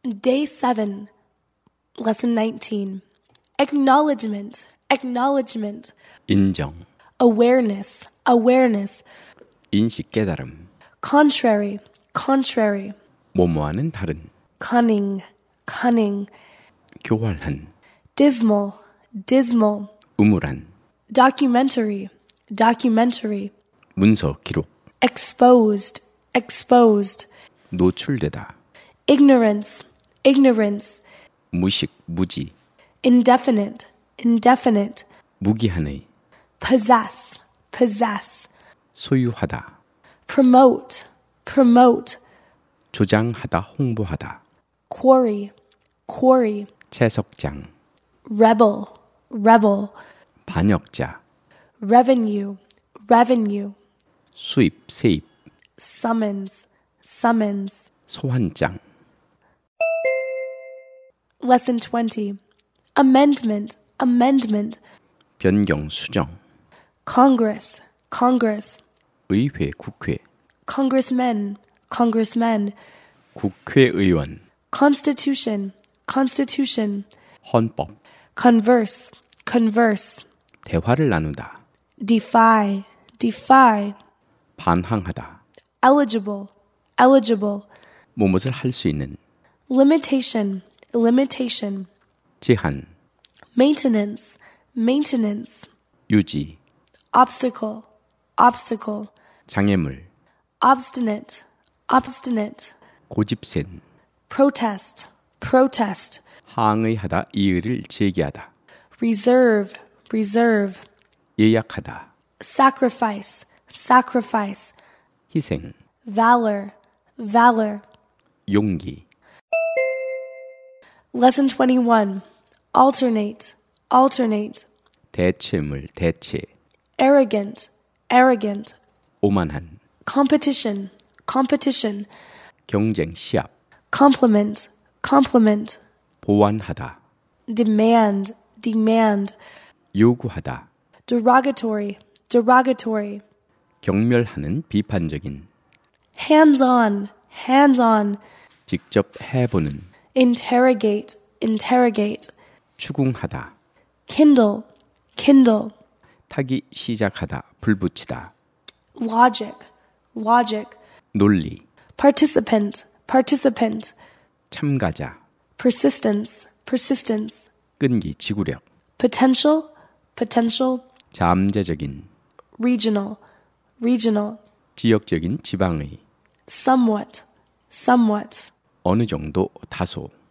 Day 7, Lesson 19. Acknowledgement, acknowledgement. 인정, Awareness, awareness. 인식 깨달음, Contrary, contrary. 뭐뭐와는 다른, Cunning, cunning. 교활한, Dismal, dismal. 우물한, Documentary, documentary. 문서 기록, Exposed, exposed. 노출되다, Ignorance, ignorance. 무식, 무지, Indefinite, indefinite. 무기한의, Possess, possess. 소유하다, Promote, promote. 조장하다, 홍보하다, Quarry, quarry. 채석장, Rebel, rebel. 반역자, Revenue, revenue. 수입, 세입, Summons, summons. 소환장, Lesson 20. Amendment, amendment. 변경, 수정, Congress, congress. 의회, 국회, Congressmen, congressmen. 국회의원, Constitution, constitution. 헌법, Converse, converse. 대화를 나누다, Defy, defy. 반항하다, Eligible, eligible. 무엇을 할 수 있는, Limitation, limitation. 제한, Maintenance, maintenance. 유지, Obstacle, obstacle. 장애물, Obstinate, obstinate. 고집센, Protest, protest. 항의하다, 이의를 제기하다, Reserve, reserve. 예약하다, Sacrifice, sacrifice. 희생, Valor, valor. 용기, Lesson 21. Alternate, alternate. 대체물, 대체, Arrogant, arrogant. 오만한, Competition, competition. 경쟁, 시합, Compliment, compliment. 보완하다, Demand, demand. 요구하다, Derogatory, derogatory. 경멸하는, 비판적인, Hands-on, hands-on. 직접 해보는, Interrogate, interrogate. 추궁하다, Kindle, kindle. 타기 시작하다, 불붙이다, Logic, logic. 논리, Participant, participant. 참가자, Persistence, persistence. 끈기, 지구력, Potential, potential. 잠재적인, Regional, regional. 지역적인, 지방의, Somewhat, somewhat. 어느 정도, 다소,